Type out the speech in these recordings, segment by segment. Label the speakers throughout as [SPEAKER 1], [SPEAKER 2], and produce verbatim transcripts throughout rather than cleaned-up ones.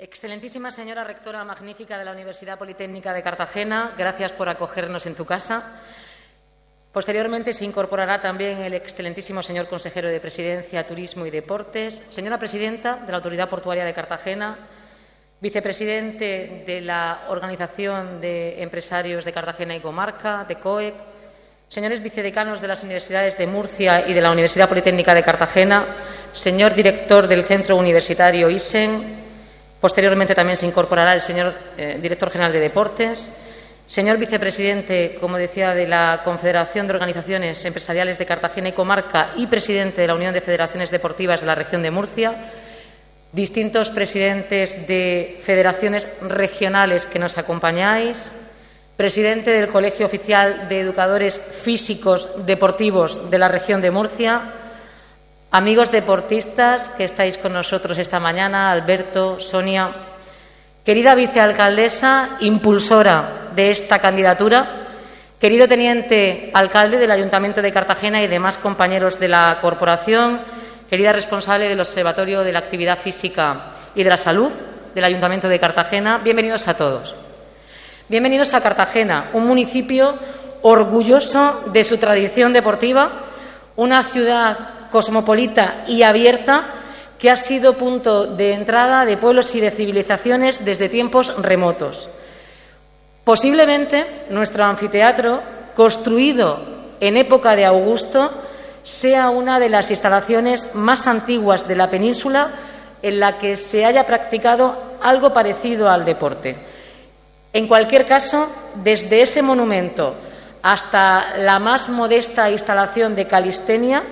[SPEAKER 1] Excelentísima señora rectora magnífica de la Universidad Politécnica de Cartagena, gracias por acogernos en tu casa. Posteriormente se incorporará también el excelentísimo señor consejero de Presidencia, Turismo y Deportes, señora presidenta de la Autoridad Portuaria de Cartagena, vicepresidente de la Organización de Empresarios de Cartagena y Comarca, de C O E C, señores vicedecanos de las Universidades de Murcia y de la Universidad Politécnica de Cartagena, señor director del Centro Universitario I S E N. Posteriormente también se incorporará el señor eh, director general de Deportes, señor vicepresidente, como decía, de la Confederación de Organizaciones Empresariales de Cartagena y Comarca y presidente de la Unión de Federaciones Deportivas de la Región de Murcia, distintos presidentes de federaciones regionales que nos acompañáis, presidente del Colegio Oficial de Educadores Físicos Deportivos de la Región de Murcia, amigos deportistas que estáis con nosotros esta mañana, Alberto, Sonia, querida vicealcaldesa, impulsora de esta candidatura, querido teniente alcalde del Ayuntamiento de Cartagena y demás compañeros de la corporación, querida responsable del Observatorio de la Actividad Física y de la Salud del Ayuntamiento de Cartagena, bienvenidos a todos. Bienvenidos a Cartagena, un municipio orgulloso de su tradición deportiva, una ciudad cosmopolita y abierta que ha sido punto de entrada de pueblos y de civilizaciones desde tiempos remotos. Posiblemente nuestro anfiteatro, construido en época de Augusto, sea una de las instalaciones más antiguas de la península en la que se haya practicado algo parecido al deporte. En cualquier caso, desde ese monumento hasta la más modesta instalación de calistenia,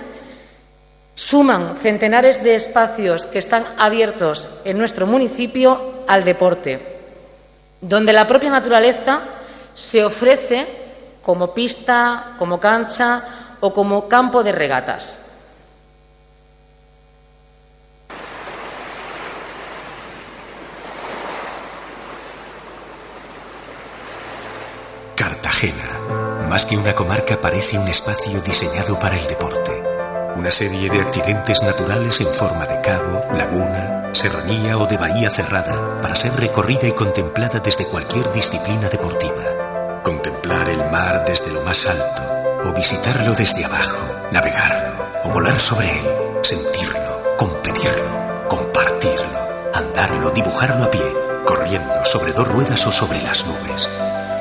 [SPEAKER 1] suman centenares de espacios que están abiertos en nuestro municipio al deporte, donde la propia naturaleza se ofrece como pista, como cancha o como campo de regatas.
[SPEAKER 2] Cartagena, más que una comarca, parece un espacio diseñado para el deporte. Una serie de accidentes naturales en forma de cabo, laguna, serranía o de bahía cerrada para ser recorrida y contemplada desde cualquier disciplina deportiva. Contemplar el mar desde lo más alto o visitarlo desde abajo, navegarlo o volar sobre él, sentirlo, competirlo, compartirlo, andarlo, dibujarlo a pie, corriendo sobre dos ruedas o sobre las nubes.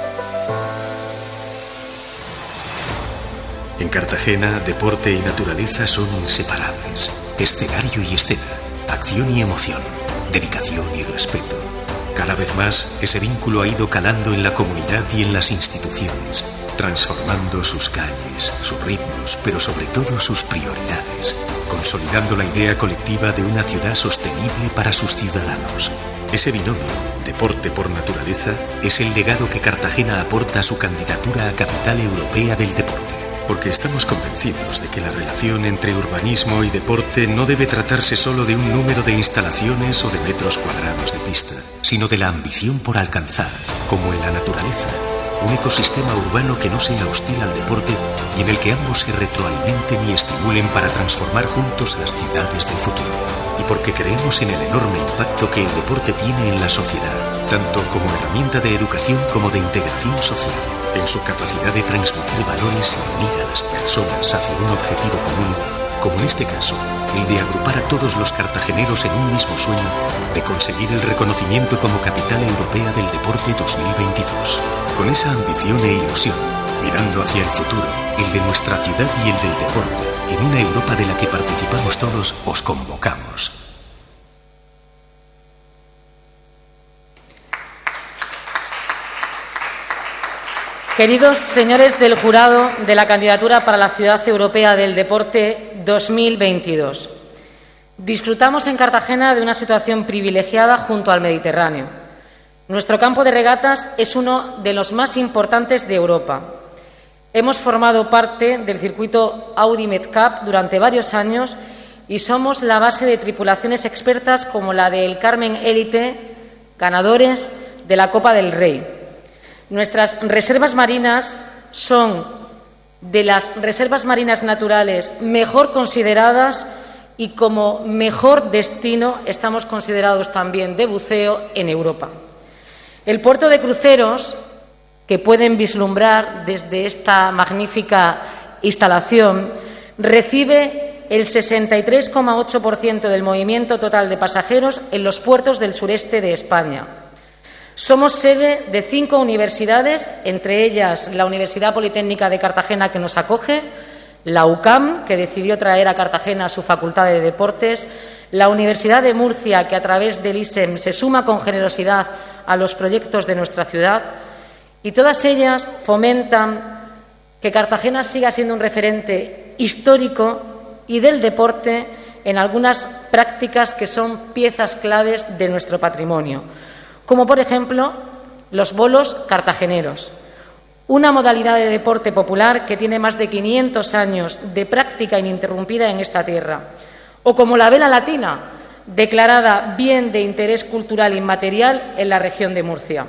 [SPEAKER 2] En Cartagena, deporte y naturaleza son inseparables. Escenario y escena, acción y emoción, dedicación y respeto. Cada vez más, ese vínculo ha ido calando en la comunidad y en las instituciones, transformando sus calles, sus ritmos, pero sobre todo sus prioridades, consolidando la idea colectiva de una ciudad sostenible para sus ciudadanos. Ese binomio, deporte por naturaleza, es el legado que Cartagena aporta a su candidatura a Capital Europea del Deporte. Porque estamos convencidos de que la relación entre urbanismo y deporte no debe tratarse solo de un número de instalaciones o de metros cuadrados de pista, sino de la ambición por alcanzar, como en la naturaleza, un ecosistema urbano que no sea hostil al deporte y en el que ambos se retroalimenten y estimulen para transformar juntos las ciudades del futuro. Y porque creemos en el enorme impacto que el deporte tiene en la sociedad, tanto como herramienta de educación como de integración social, en su capacidad de transmitir valores y unir a las personas hacia un objetivo común, como en este caso, el de agrupar a todos los cartageneros en un mismo sueño de conseguir el reconocimiento como Capital Europea del Deporte dos mil veintidós. Con esa ambición e ilusión, mirando hacia el futuro, el de nuestra ciudad y el del deporte, en una Europa de la que participamos todos, os convocamos.
[SPEAKER 1] Queridos señores del jurado de la candidatura para la Ciudad Europea del Deporte dos mil veintidós, disfrutamos en Cartagena de una situación privilegiada junto al Mediterráneo. Nuestro campo de regatas es uno de los más importantes de Europa. Hemos formado parte del circuito Audi Medcap durante varios años y somos la base de tripulaciones expertas como la del Carmen Élite, ganadores de la Copa del Rey. Nuestras reservas marinas son de las reservas marinas naturales mejor consideradas y como mejor destino estamos considerados también de buceo en Europa. El puerto de cruceros, que pueden vislumbrar desde esta magnífica instalación, recibe el sesenta y tres coma ocho por ciento del movimiento total de pasajeros en los puertos del sureste de España. Somos sede de cinco universidades, entre ellas la Universidad Politécnica de Cartagena, que nos acoge, la U C A M, que decidió traer a Cartagena su Facultad de Deportes, la Universidad de Murcia, que a través del I S E M se suma con generosidad a los proyectos de nuestra ciudad, y todas ellas fomentan que Cartagena siga siendo un referente histórico y del deporte en algunas prácticas que son piezas claves de nuestro patrimonio, como por ejemplo los bolos cartageneros, una modalidad de deporte popular que tiene más de quinientos años de práctica ininterrumpida en esta tierra, o como la vela latina, declarada bien de interés cultural inmaterial en la región de Murcia.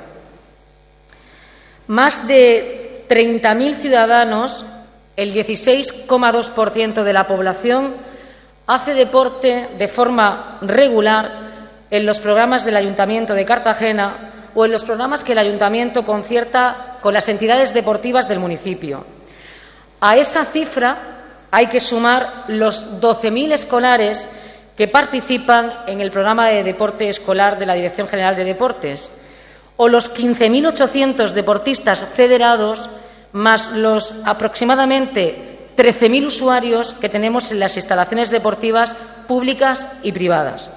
[SPEAKER 1] Más de treinta mil ciudadanos, el dieciséis coma dos por ciento de la población, hace deporte de forma regular en los programas del Ayuntamiento de Cartagena o en los programas que el Ayuntamiento concierta con las entidades deportivas del municipio. A esa cifra hay que sumar los doce mil escolares que participan en el programa de deporte escolar de la Dirección General de Deportes, o los quince mil ochocientos deportistas federados, más los aproximadamente trece mil usuarios que tenemos en las instalaciones deportivas públicas y privadas.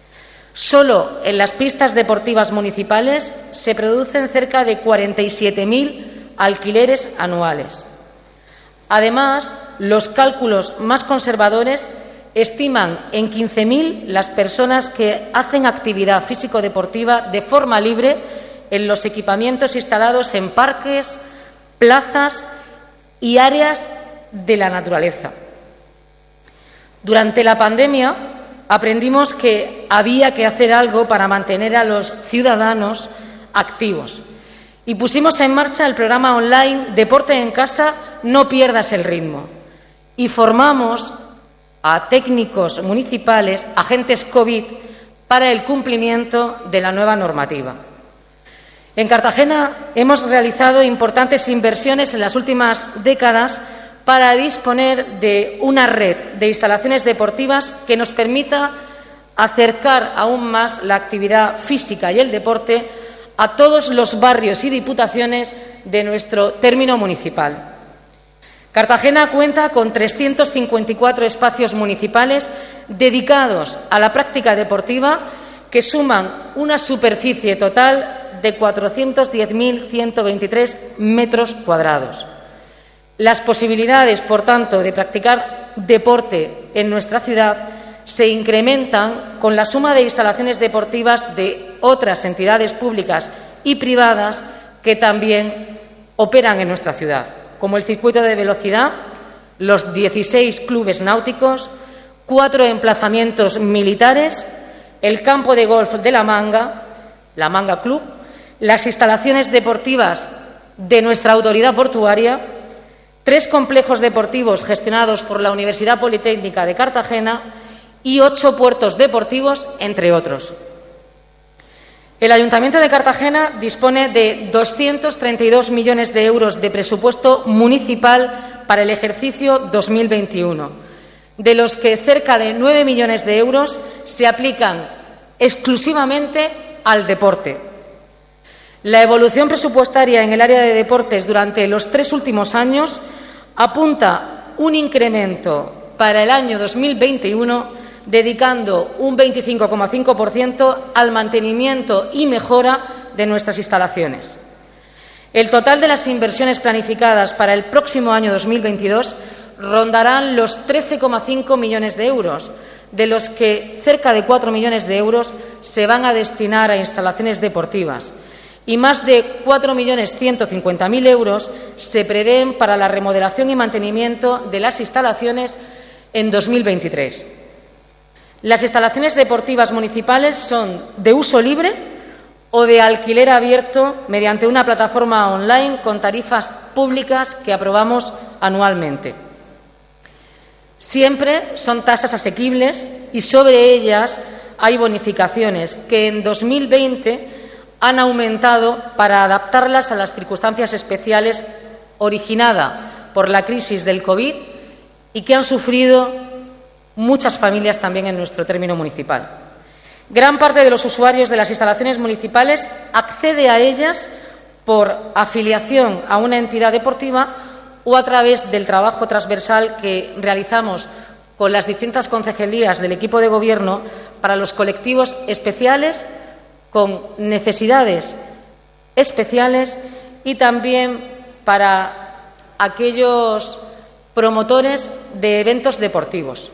[SPEAKER 1] Solo en las pistas deportivas municipales se producen cerca de cuarenta y siete mil alquileres anuales. Además, los cálculos más conservadores estiman en quince mil las personas que hacen actividad físico-deportiva de forma libre en los equipamientos instalados en parques, plazas y áreas de la naturaleza. Durante la pandemia aprendimos que había que hacer algo para mantener a los ciudadanos activos y pusimos en marcha el programa online Deporte en Casa, no pierdas el ritmo, y formamos a técnicos municipales, agentes COVID, para el cumplimiento de la nueva normativa. En Cartagena hemos realizado importantes inversiones en las últimas décadas para disponer de una red de instalaciones deportivas que nos permita acercar aún más la actividad física y el deporte a todos los barrios y diputaciones de nuestro término municipal. Cartagena cuenta con trescientos cincuenta y cuatro espacios municipales dedicados a la práctica deportiva que suman una superficie total de cuatrocientos diez mil ciento veintitrés metros cuadrados. Las posibilidades, por tanto, de practicar deporte en nuestra ciudad se incrementan con la suma de instalaciones deportivas de otras entidades públicas y privadas que también operan en nuestra ciudad, como el circuito de velocidad, los dieciséis clubes náuticos, cuatro emplazamientos militares, el campo de golf de La Manga, La Manga Club, las instalaciones deportivas de nuestra autoridad portuaria, tres complejos deportivos gestionados por la Universidad Politécnica de Cartagena y ocho puertos deportivos, entre otros. El Ayuntamiento de Cartagena dispone de doscientos treinta y dos millones de euros de presupuesto municipal para el ejercicio dos mil veintiuno, de los que cerca de nueve millones de euros se aplican exclusivamente al deporte. La evolución presupuestaria en el área de deportes durante los tres últimos años apunta un incremento para el año dos mil veintiuno, dedicando un veinticinco coma cinco por ciento al mantenimiento y mejora de nuestras instalaciones. El total de las inversiones planificadas para el próximo año dos mil veintidós rondarán los trece coma cinco millones de euros, de los que cerca de cuatro millones de euros se van a destinar a instalaciones deportivas y más de cuatro millones ciento cincuenta mil euros se prevén para la remodelación y mantenimiento de las instalaciones en dos mil veintitrés. Las instalaciones deportivas municipales son de uso libre o de alquiler abierto mediante una plataforma online con tarifas públicas que aprobamos anualmente. Siempre son tasas asequibles y sobre ellas hay bonificaciones que en dos mil veinte han aumentado para adaptarlas a las circunstancias especiales originadas por la crisis del COVID y que han sufrido muchas familias también en nuestro término municipal. Gran parte de los usuarios de las instalaciones municipales accede a ellas por afiliación a una entidad deportiva o a través del trabajo transversal que realizamos con las distintas concejalías del equipo de Gobierno para los colectivos especiales con necesidades especiales y también para aquellos promotores de eventos deportivos.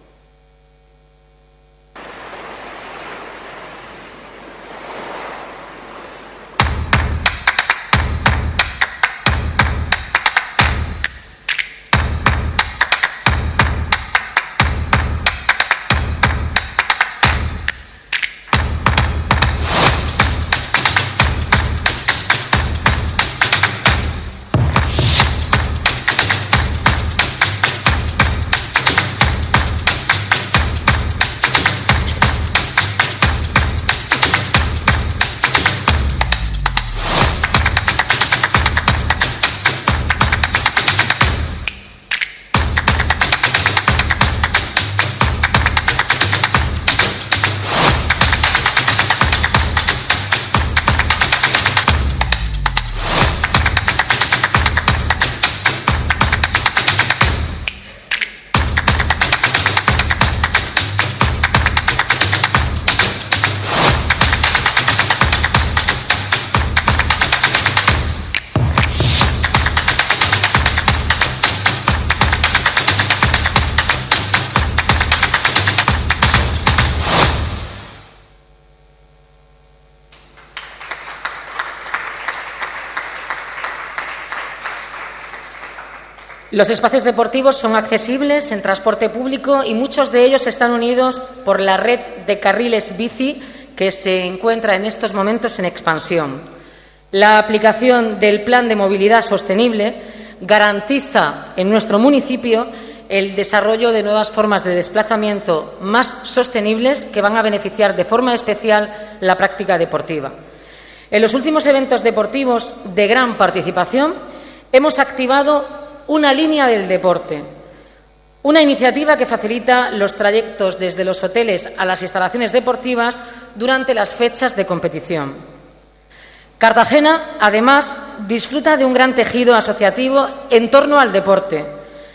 [SPEAKER 1] Los espacios deportivos son accesibles en transporte público y muchos de ellos están unidos por la red de carriles bici que se encuentra en estos momentos en expansión. La aplicación del Plan de Movilidad Sostenible garantiza en nuestro municipio el desarrollo de nuevas formas de desplazamiento más sostenibles que van a beneficiar de forma especial la práctica deportiva. En los últimos eventos deportivos de gran participación hemos activado una línea del deporte, una iniciativa que facilita los trayectos desde los hoteles a las instalaciones deportivas durante las fechas de competición. Cartagena, además, disfruta de un gran tejido asociativo en torno al deporte.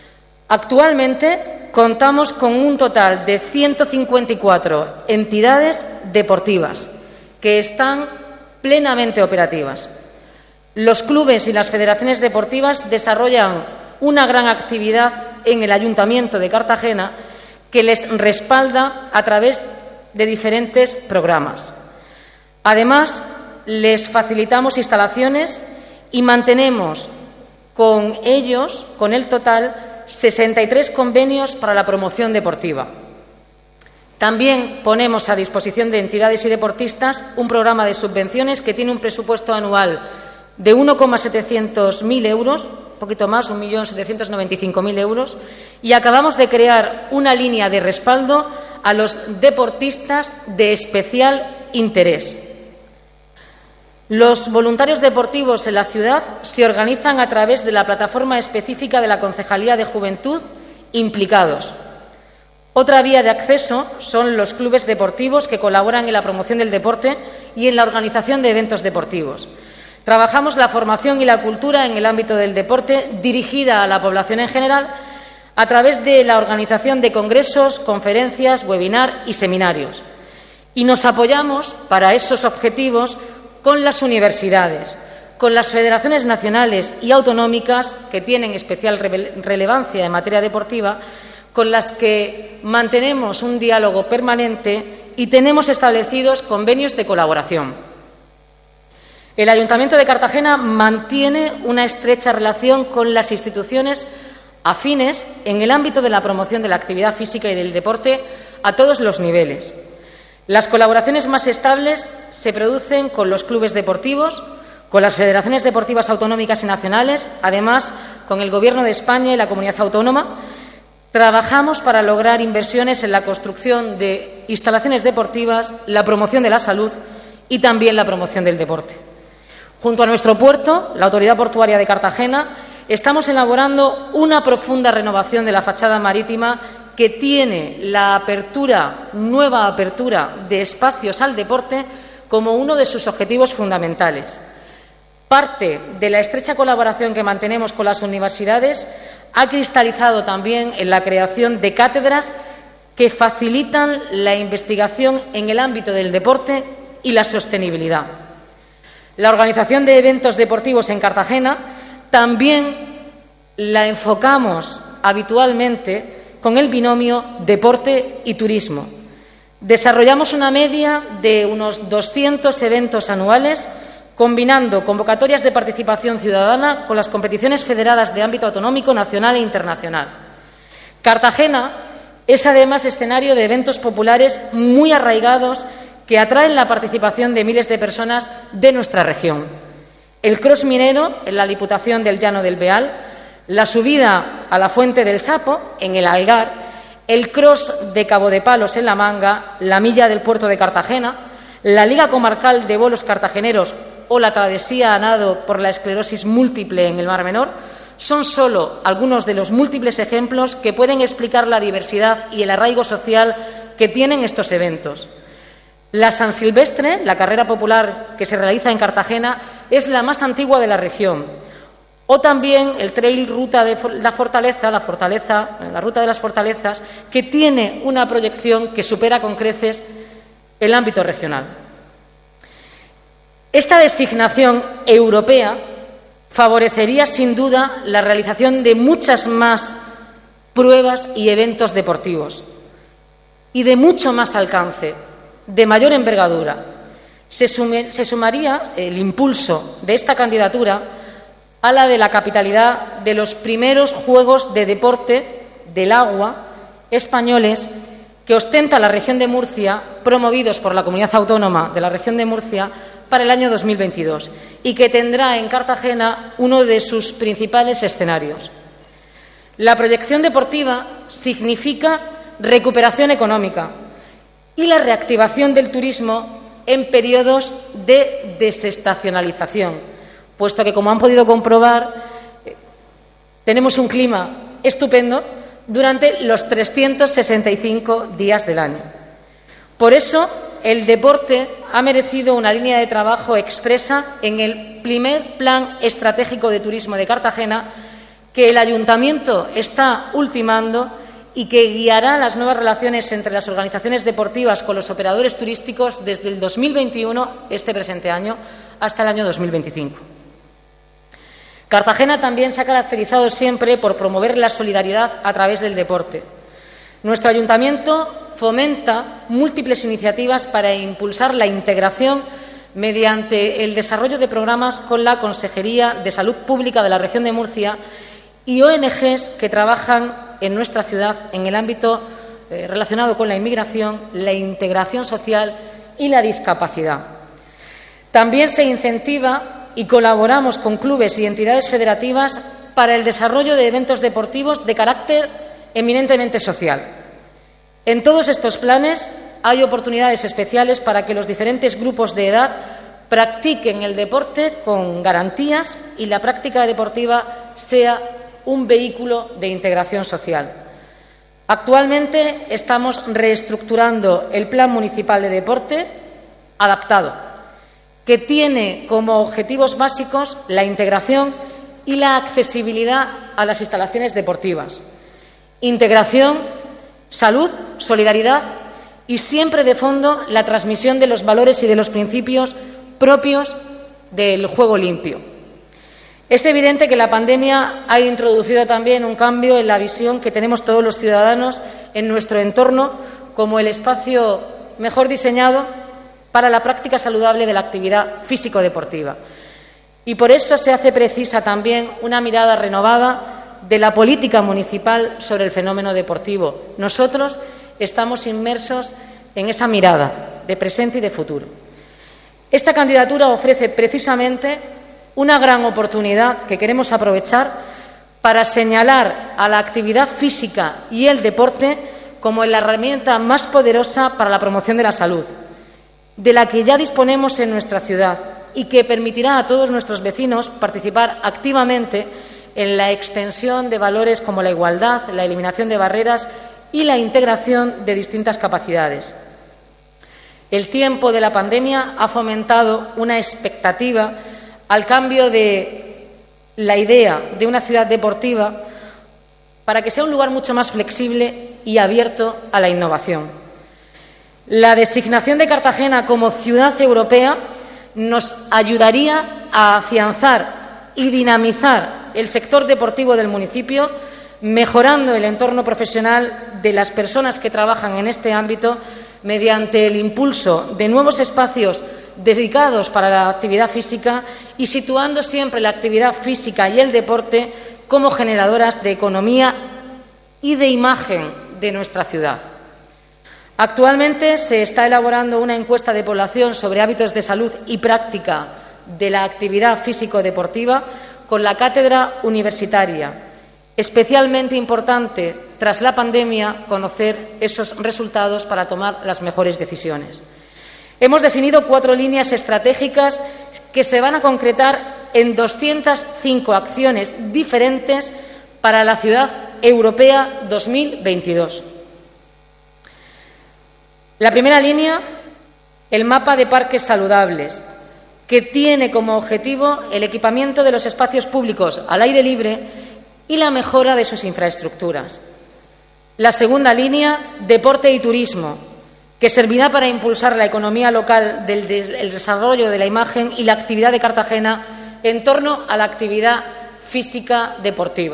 [SPEAKER 1] Actualmente contamos con un total de ciento cincuenta y cuatro entidades deportivas que están plenamente operativas. Los clubes y las federaciones deportivas desarrollan una gran actividad en el Ayuntamiento de Cartagena que les respalda a través de diferentes programas. Además, les facilitamos instalaciones y mantenemos con ellos, con el total, sesenta y tres convenios para la promoción deportiva. También ponemos a disposición de entidades y deportistas un programa de subvenciones que tiene un presupuesto anual de uno coma setecientos mil euros, un poquito más, un millón setecientos noventa y cinco mil euros, y acabamos de crear una línea de respaldo a los deportistas de especial interés. Los voluntarios deportivos en la ciudad se organizan a través de la plataforma específica de la Concejalía de Juventud Implicados. Otra vía de acceso son los clubes deportivos que colaboran en la promoción del deporte y en la organización de eventos deportivos. Trabajamos la formación y la cultura en el ámbito del deporte dirigida a la población en general a través de la organización de congresos, conferencias, webinar y seminarios. Y nos apoyamos para esos objetivos con las universidades, con las federaciones nacionales y autonómicas que tienen especial relevancia en materia deportiva, con las que mantenemos un diálogo permanente y tenemos establecidos convenios de colaboración. El Ayuntamiento de Cartagena mantiene una estrecha relación con las instituciones afines en el ámbito de la promoción de la actividad física y del deporte a todos los niveles. Las colaboraciones más estables se producen con los clubes deportivos, con las federaciones deportivas autonómicas y nacionales, además con el Gobierno de España y la Comunidad Autónoma, Trabajamos para lograr inversiones en la construcción de instalaciones deportivas, la promoción de la salud y también la promoción del deporte. Junto a nuestro puerto, la Autoridad Portuaria de Cartagena, estamos elaborando una profunda renovación de la fachada marítima que tiene la apertura, nueva apertura de espacios al deporte como uno de sus objetivos fundamentales. Parte de la estrecha colaboración que mantenemos con las universidades ha cristalizado también en la creación de cátedras que facilitan la investigación en el ámbito del deporte y la sostenibilidad. La organización de eventos deportivos en Cartagena también la enfocamos habitualmente con el binomio deporte y turismo. Desarrollamos una media de unos doscientos eventos anuales, combinando convocatorias de participación ciudadana con las competiciones federadas de ámbito autonómico, nacional e internacional. Cartagena es además escenario de eventos populares muy arraigados que atraen la participación de miles de personas de nuestra región. El cross minero en la Diputación del Llano del Beal, la subida a la Fuente del Sapo en el Algar, el cross de Cabo de Palos en La Manga, la milla del puerto de Cartagena, la Liga Comarcal de Bolos Cartageneros o la travesía a nado por la esclerosis múltiple en el Mar Menor son solo algunos de los múltiples ejemplos que pueden explicar la diversidad y el arraigo social que tienen estos eventos. La San Silvestre, la carrera popular que se realiza en Cartagena, es la más antigua de la región. O también el Trail Ruta de la Fortaleza, la Fortaleza, la Ruta de las Fortalezas, que tiene una proyección que supera con creces el ámbito regional. Esta designación europea favorecería sin duda la realización de muchas más pruebas y eventos deportivos y de mucho más alcance, de mayor envergadura. Se, sume, se sumaría el impulso de esta candidatura a la de la capitalidad de los primeros Juegos de Deporte del Agua españoles que ostenta la región de Murcia, promovidos por la Comunidad Autónoma de la región de Murcia, para el año dos mil veintidós y que tendrá en Cartagena uno de sus principales escenarios. La proyección deportiva significa recuperación económica y la reactivación del turismo en periodos de desestacionalización, puesto que, como han podido comprobar, tenemos un clima estupendo durante los trescientos sesenta y cinco días del año. Por eso, el deporte ha merecido una línea de trabajo expresa en el primer Plan Estratégico de Turismo de Cartagena, que el Ayuntamiento está ultimando y que guiará las nuevas relaciones entre las organizaciones deportivas con los operadores turísticos desde el dos mil veintiuno, este presente año, hasta el año dos mil veinticinco. Cartagena también se ha caracterizado siempre por promover la solidaridad a través del deporte. Nuestro Ayuntamiento fomenta múltiples iniciativas para impulsar la integración mediante el desarrollo de programas con la Consejería de Salud Pública de la región de Murcia y O N Ges que trabajan en nuestra ciudad en el ámbito eh, relacionado con la inmigración, la integración social y la discapacidad. También se incentiva y colaboramos con clubes y entidades federativas para el desarrollo de eventos deportivos de carácter eminentemente social. En todos estos planes hay oportunidades especiales para que los diferentes grupos de edad practiquen el deporte con garantías y la práctica deportiva sea un vehículo de integración social. Actualmente estamos reestructurando el Plan Municipal de Deporte adaptado, que tiene como objetivos básicos la integración y la accesibilidad a las instalaciones deportivas. Integración, salud, solidaridad y siempre de fondo la transmisión de los valores y de los principios propios del juego limpio. Es evidente que la pandemia ha introducido también un cambio en la visión que tenemos todos los ciudadanos en nuestro entorno como el espacio mejor diseñado para la práctica saludable de la actividad físico-deportiva. Y por eso se hace precisa también una mirada renovada de la política municipal sobre el fenómeno deportivo. Nosotros estamos inmersos en esa mirada de presente y de futuro. Esta candidatura ofrece precisamente una gran oportunidad que queremos aprovechar para señalar a la actividad física y el deporte como la herramienta más poderosa para la promoción de la salud, de la que ya disponemos en nuestra ciudad y que permitirá a todos nuestros vecinos participar activamente en la extensión de valores como la igualdad, la eliminación de barreras y la integración de distintas capacidades. El tiempo de la pandemia ha fomentado una expectativa al cambio de la idea de una ciudad deportiva para que sea un lugar mucho más flexible y abierto a la innovación. La designación de Cartagena como ciudad europea nos ayudaría a afianzar y dinamizar el sector deportivo del municipio, mejorando el entorno profesional de las personas que trabajan en este ámbito mediante el impulso de nuevos espacios dedicados para la actividad física y situando siempre la actividad física y el deporte como generadoras de economía y de imagen de nuestra ciudad. Actualmente se está elaborando una encuesta de población sobre hábitos de salud y práctica de la actividad físico-deportiva con la cátedra universitaria. Especialmente importante, tras la pandemia, conocer esos resultados para tomar las mejores decisiones. Hemos definido cuatro líneas estratégicas que se van a concretar en doscientas cinco acciones diferentes para la Ciudad Europea dos mil veintidós. La primera línea, el mapa de parques saludables, que tiene como objetivo el equipamiento de los espacios públicos al aire libre y la mejora de sus infraestructuras. La segunda línea, deporte y turismo, que servirá para impulsar la economía local del el desarrollo de la imagen y la actividad de Cartagena en torno a la actividad física deportiva.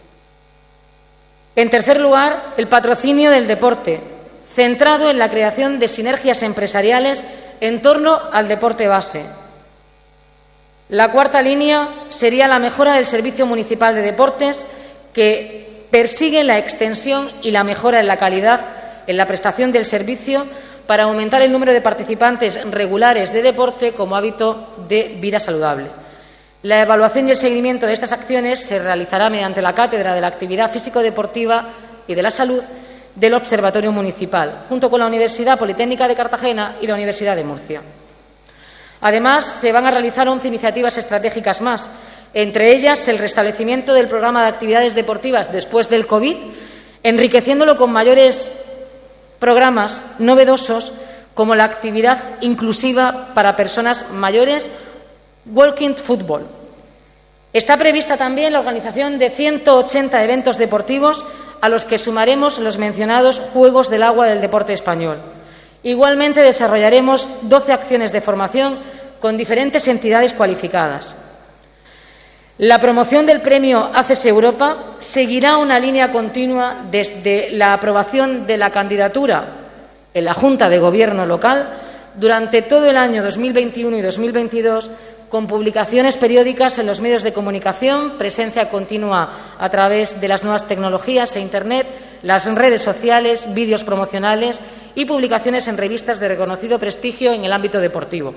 [SPEAKER 1] En tercer lugar, el patrocinio del deporte, centrado en la creación de sinergias empresariales en torno al deporte base. La cuarta línea sería la mejora del Servicio Municipal de Deportes, que persigue la extensión y la mejora en la calidad en la prestación del servicio para aumentar el número de participantes regulares de deporte como hábito de vida saludable. La evaluación y el seguimiento de estas acciones se realizará mediante la Cátedra de la Actividad Físico-Deportiva y de la Salud del Observatorio Municipal, junto con la Universidad Politécnica de Cartagena y la Universidad de Murcia. Además, se van a realizar once iniciativas estratégicas más, entre ellas el restablecimiento del programa de actividades deportivas después del COVID, enriqueciéndolo con mayores programas novedosos como la actividad inclusiva para personas mayores, Walking Football. Está prevista también la organización de ciento ochenta eventos deportivos a los que sumaremos los mencionados Juegos del Agua del deporte español. Igualmente desarrollaremos doce acciones de formación con diferentes entidades cualificadas. La promoción del premio A C E S Europa seguirá una línea continua desde la aprobación de la candidatura en la Junta de Gobierno local durante todo el año dos mil veintiuno y dos mil veintidós, con publicaciones periódicas en los medios de comunicación, presencia continua a través de las nuevas tecnologías e Internet, las redes sociales, vídeos promocionales y publicaciones en revistas de reconocido prestigio en el ámbito deportivo.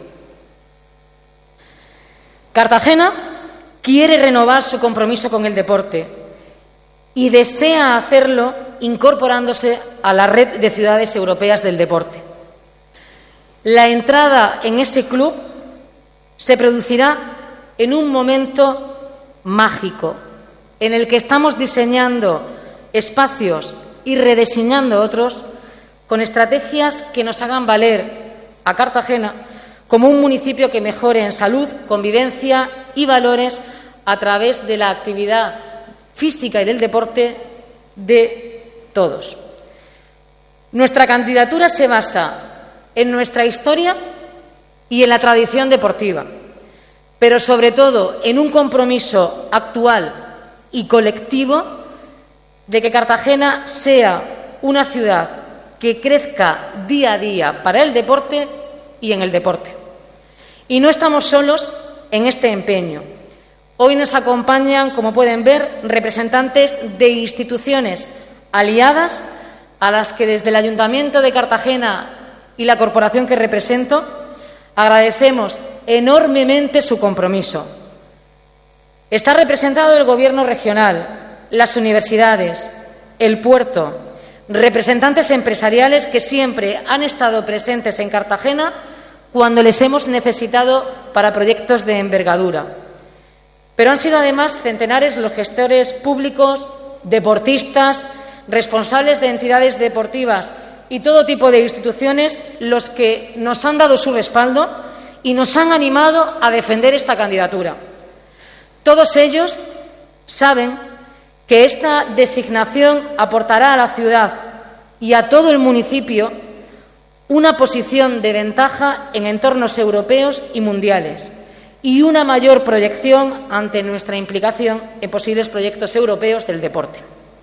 [SPEAKER 1] Cartagena quiere renovar su compromiso con el deporte y desea hacerlo incorporándose a la red de ciudades europeas del deporte. La entrada en ese club se producirá en un momento mágico en el que estamos diseñando espacios y rediseñando otros con estrategias que nos hagan valer a Cartagena como un municipio que mejore en salud, convivencia y valores a través de la actividad física y del deporte de todos. Nuestra candidatura se basa en nuestra historia y en la tradición deportiva, pero sobre todo en un compromiso actual y colectivo de que Cartagena sea una ciudad que crezca día a día para el deporte y en el deporte. Y no estamos solos en este empeño. Hoy nos acompañan, como pueden ver, representantes de instituciones aliadas a las que desde el Ayuntamiento de Cartagena y la corporación que represento agradecemos enormemente su compromiso. Está representado el Gobierno regional, las universidades, el puerto, representantes empresariales que siempre han estado presentes en Cartagena cuando les hemos necesitado para proyectos de envergadura. Pero han sido además centenares los gestores públicos, deportistas, responsables de entidades deportivas y todo tipo de instituciones los que nos han dado su respaldo y nos han animado a defender esta candidatura. Todos ellos saben que esta designación aportará a la ciudad y a todo el municipio una posición de ventaja en entornos europeos y mundiales y una mayor proyección ante nuestra implicación en posibles proyectos europeos del deporte.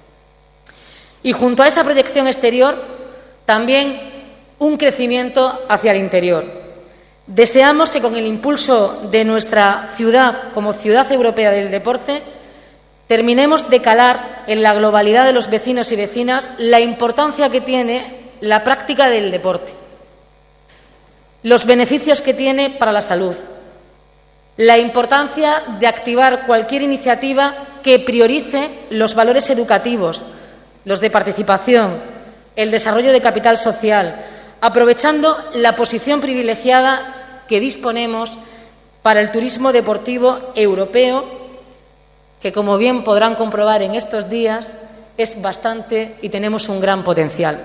[SPEAKER 1] Y junto a esa proyección exterior, también un crecimiento hacia el interior. Deseamos que con el impulso de nuestra ciudad como ciudad europea del deporte terminemos de calar en la globalidad de los vecinos y vecinas la importancia que tiene la práctica del deporte, los beneficios que tiene para la salud, la importancia de activar cualquier iniciativa que priorice los valores educativos, los de participación, el desarrollo de capital social, aprovechando la posición privilegiada que disponemos para el turismo deportivo europeo, que, como bien podrán comprobar en estos días, es bastante y tenemos un gran potencial.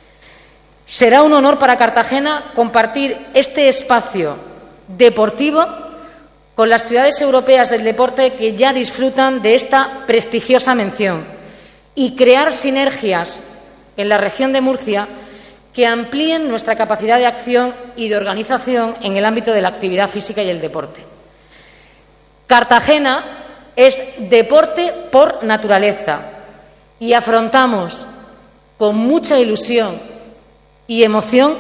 [SPEAKER 1] Será un honor para Cartagena compartir este espacio deportivo con las ciudades europeas del deporte que ya disfrutan de esta prestigiosa mención y crear sinergias en la región de Murcia que amplíen nuestra capacidad de acción y de organización en el ámbito de la actividad física y el deporte. Cartagena es deporte por naturaleza y afrontamos con mucha ilusión y emoción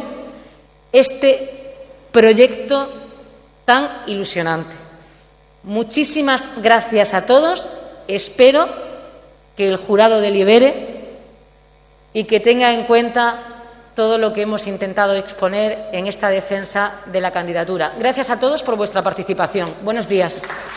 [SPEAKER 1] este proyecto tan ilusionante. Muchísimas gracias a todos. Espero que el jurado delibere y que tenga en cuenta todo lo que hemos intentado exponer en esta defensa de la candidatura. Gracias a todos por vuestra participación. Buenos días.